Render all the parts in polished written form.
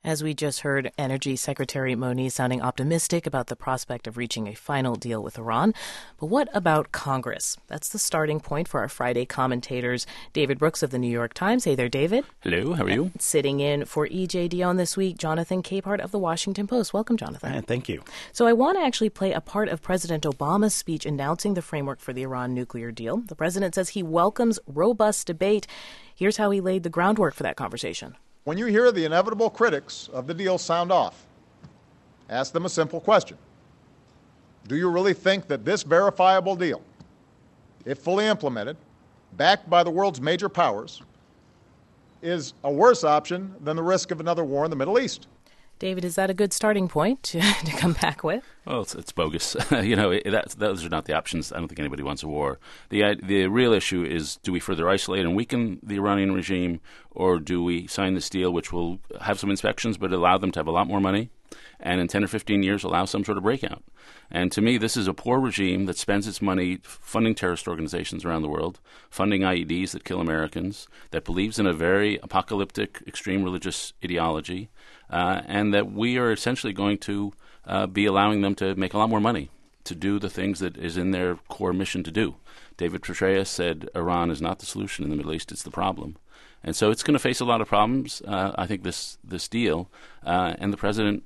As we just heard, Energy Secretary Moniz sounding optimistic about the prospect of reaching a final deal with Iran. But what about Congress? That's the starting point for our Friday commentators. David Brooks of the New York Times. Hey there, David. Hello, how are you? And sitting in for E.J. Dionne this week, Jonathan Capehart of the Washington Post. Welcome, Jonathan. Thank you. So I want to actually play a part of President Obama's speech announcing the framework for the Iran nuclear deal. The president says he welcomes robust debate. Here's how he laid the groundwork for that conversation. When you hear the inevitable critics of the deal sound off, ask them a simple question. Do you really think that this verifiable deal, if fully implemented, backed by the world's major powers, is a worse option than the risk of another war in the Middle East? David, is that a good starting point to come back with? Well, it's bogus. Those are not the options. I don't think anybody wants a war. The real issue is, do we further isolate and weaken the Iranian regime, or do we sign this deal which will have some inspections but allow them to have a lot more money, and in 10 or 15 years allow some sort of breakout? And to me, this is a poor regime that spends its money funding terrorist organizations around the world, funding IEDs that kill Americans, that believes in a very apocalyptic, extreme religious ideology, and that we are essentially going to be allowing them to make a lot more money to do the things that is in their core mission to do. David Petraeus said Iran is not the solution in the Middle East, it's the problem. And so it's going to face a lot of problems, I think, this deal. And the president,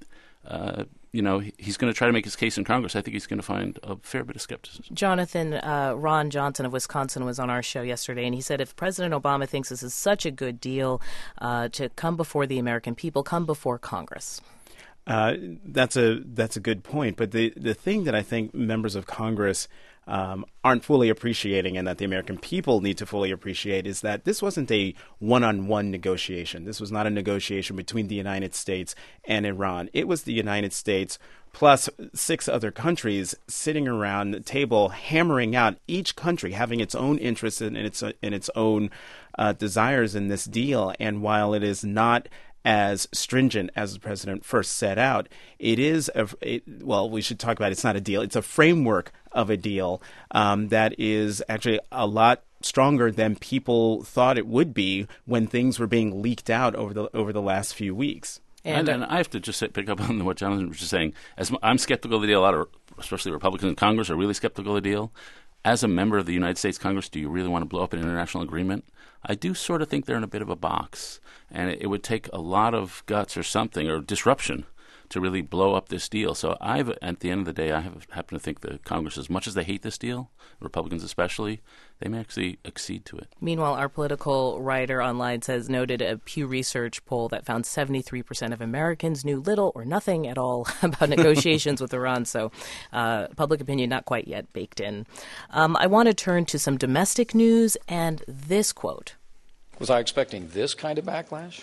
he's going to try to make his case in Congress. I think he's going to find a fair bit of skepticism. Jonathan, Ron Johnson of Wisconsin was on our show yesterday, and he said if President Obama thinks this is such a good deal to come before the American people, come before Congress. That's a good point. But the thing that I think members of Congress aren't fully appreciating, and that the American people need to fully appreciate, is that this wasn't a one-on-one negotiation. This was not a negotiation between the United States and Iran. It was the United States plus 6 other countries sitting around the table, hammering out, each country having its own interests and its own desires in this deal. And while it is not as stringent as the president first set out, it is we should talk about it's not a deal. It's a framework of a deal that is actually a lot stronger than people thought it would be when things were being leaked out over the last few weeks. And I have to just pick up on what Jonathan was just saying. As I'm skeptical of the deal, a lot of, especially Republicans in Congress, are really skeptical of the deal. As a member of the United States Congress, do you really want to blow up an international agreement? I do sort of think they're in a bit of a box, and it would take a lot of guts or something, or disruption, to really blow up this deal. So at the end of the day, I happen to think that Congress, as much as they hate this deal, Republicans especially, they may actually accede to it. Meanwhile, our political writer online noted a Pew Research poll that found 73% of Americans knew little or nothing at all about negotiations with Iran. So public opinion not quite yet baked in. I want to turn to some domestic news and this quote. Was I expecting this kind of backlash?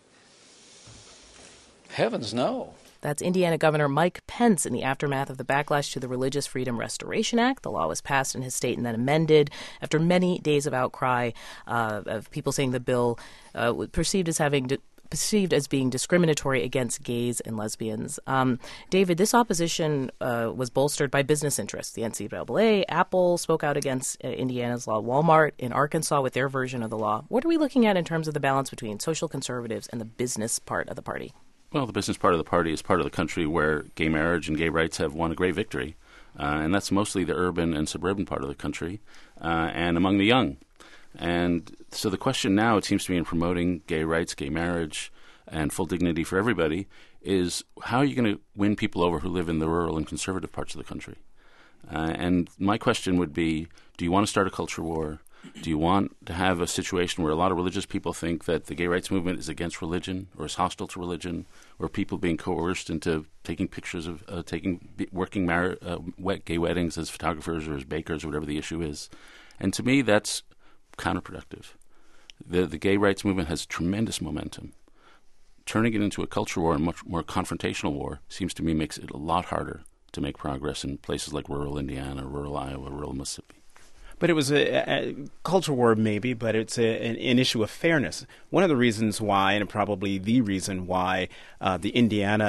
Heavens, no. That's Indiana Governor Mike Pence in the aftermath of the backlash to the Religious Freedom Restoration Act. The law was passed in his state and then amended after many days of outcry of people saying the bill was perceived as being discriminatory against gays and lesbians. David, this opposition was bolstered by business interests. The NCAA, Apple spoke out against Indiana's law, Walmart in Arkansas with their version of the law. What are we looking at in terms of the balance between social conservatives and the business part of the party? Well, the business part of the party is part of the country where gay marriage and gay rights have won a great victory, and that's mostly the urban and suburban part of the country, and among the young. And so the question now, it seems to me, in promoting gay rights, gay marriage, and full dignity for everybody, is how are you going to win people over who live in the rural and conservative parts of the country? And my question would be, do you want to start a culture war? Do you want to have a situation where a lot of religious people think that the gay rights movement is against religion or is hostile to religion, or people being coerced into taking pictures of working gay weddings as photographers or as bakers or whatever the issue is? And to me, that's counterproductive. The gay rights movement has tremendous momentum. Turning it into a culture war and much more confrontational war seems to me makes it a lot harder to make progress in places like rural Indiana, rural Iowa, rural Mississippi. But it was a culture war, maybe, but it's an issue of fairness. One of the reasons why, and probably the reason why, the Indiana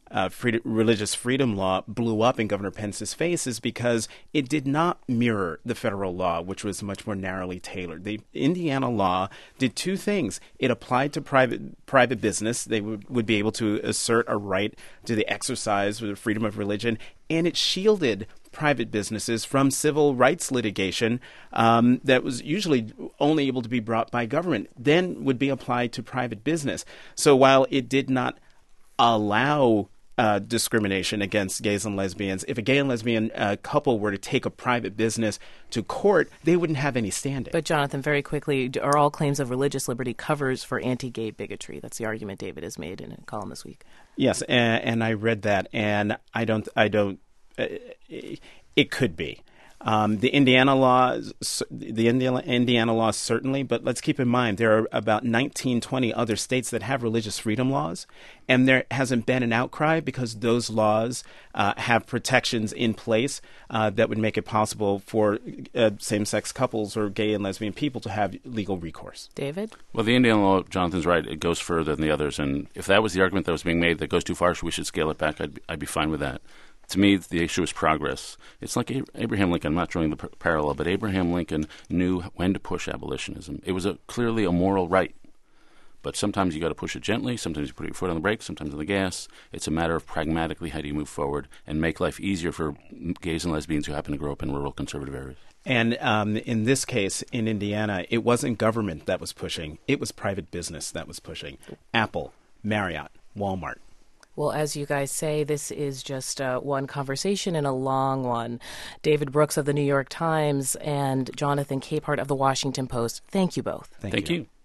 religious freedom law blew up in Governor Pence's face is because it did not mirror the federal law, which was much more narrowly tailored. The Indiana law did two things. It applied to private business. They would be able to assert a right to the exercise of the freedom of religion, and it shielded private businesses from civil rights litigation that was usually only able to be brought by government, then would be applied to private business. So while it did not allow discrimination against gays and lesbians, if a gay and lesbian couple were to take a private business to court, they wouldn't have any standing. But Jonathan, very quickly, are all claims of religious liberty covers for anti-gay bigotry? That's the argument David has made in a column this week. Yes, and I read that, and I don't. It could be. The Indiana law certainly, but let's keep in mind there are about 19-20 other states that have religious freedom laws, and there hasn't been an outcry because those laws have protections in place that would make it possible for same-sex couples or gay and lesbian people to have legal recourse. David? Well, the Indiana law, Jonathan's right, it goes further than the others, and if that was the argument that was being made that goes too far, so we should scale it back, I'd be fine with that. To me, the issue is progress. It's like Abraham Lincoln. I'm not drawing the parallel, but Abraham Lincoln knew when to push abolitionism. It was clearly a moral right. But sometimes you got to push it gently. Sometimes you put your foot on the brake. Sometimes on the gas. It's a matter of pragmatically how do you move forward and make life easier for gays and lesbians who happen to grow up in rural conservative areas. And in this case, in Indiana, it wasn't government that was pushing. It was private business that was pushing. Apple, Marriott, Walmart. Well, as you guys say, this is just one conversation and a long one. David Brooks of the New York Times and Jonathan Capehart of the Washington Post, thank you both. Thank you.